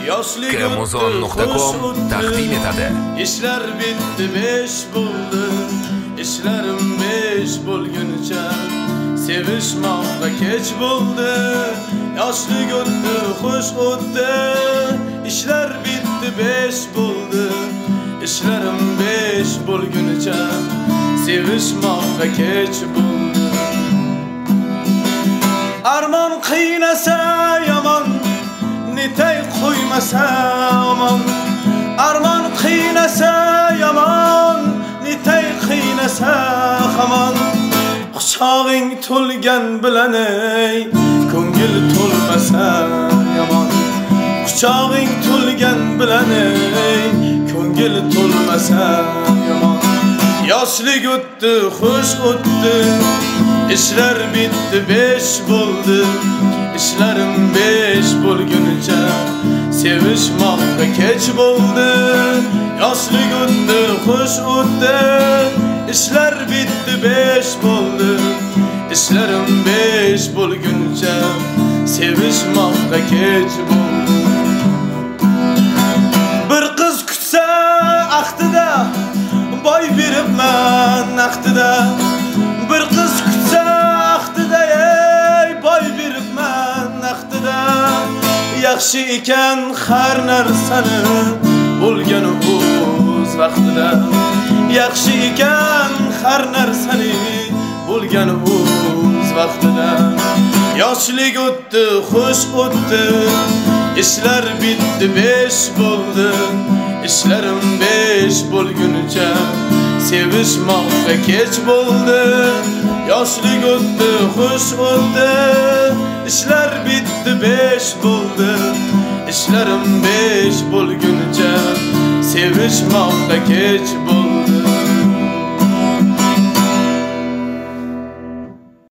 Kremuzon.com taqdim etadi. İşler bitti 5 buldu. İşlerim 5 bulguncha sevishmoqqa kech bo'ldi. Yoshlik o'tdi, xush o'tdi. İşler bitti 5 buldu. İşlerim 5 bo'lguncha sevishmoqqa kech bo'ldi. Armon qiynasa yomon, netay qo'ymasa omon. Armon qiynasa yomon, netay qiynasa hamon. Quchog'ing to'lgan bilan ey, ko'ngil to'lmasa yomon. Quchog'ing to'lgan bilan ey, ko'ngil to'lmasa yomon. Yoshlik o'tdi, xush o'tdi. İşler bitti 5 buldu. İşlerim 5 bo'lguncha sevishmoqqa kech bo'ldi. Yoshlik o'tdi, xush o'tdi. İşler bitti 5 bo'ldi. İşlerim 5 bo'lguncha sevishmoqqa kech bo'ldi. Bir qiz kutsa aqtida, boy beribman aqtida. Bir qiz kutsa aqtida, ey boy beribman aqtida. Yaxshi ekan har narsani bo'lgan o'z vaqtida. Yaxshi ekan har narsani bo'lgan o'z vaqtida. Yoshlik o'tdi, xush o'tdi. İşler bitti 5 bo'ldi. İşlerim 5 bo'lguncha sevishmoqqa kech bo'ldi. Yoshlik o'tdi, xush o'tdi. İşler bitti 5 bo'ldi. İşlerim 5 bo'lguncha sevishmoqqa kech